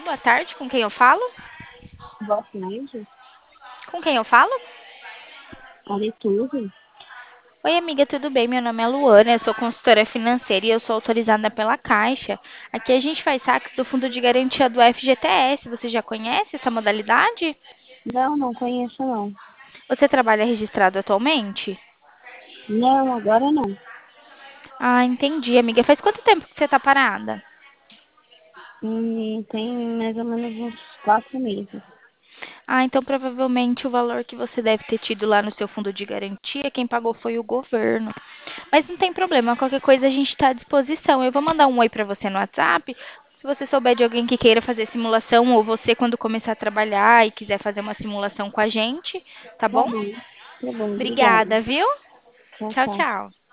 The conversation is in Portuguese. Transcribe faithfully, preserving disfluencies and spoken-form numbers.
boa tarde. Com quem eu falo? Boa tarde, Com quem eu falo? Aletudo. Oi, amiga, tudo bem? Meu nome é Luana, eu sou consultora financeira e eu sou autorizada pela Caixa. Aqui a gente faz saques do Fundo de Garantia do F G T S. Você já conhece essa modalidade? Não, não conheço não. Você trabalha registrado atualmente? Não, agora não. Ah, entendi, amiga. Faz quanto tempo que você está parada? Hum, tem mais ou menos uns quatro meses. Ah, então provavelmente o valor que você deve ter tido lá no seu fundo de garantia, quem pagou foi o governo. Mas não tem problema, qualquer coisa a gente está à disposição. Eu vou mandar um oi para você no WhatsApp. Se você souber de alguém que queira fazer simulação, ou você quando começar a trabalhar e quiser fazer uma simulação com a gente, tá Tá bom? bom, tá bom, obrigada. Obrigada, viu? Tchau, Tchau, tchau. tchau.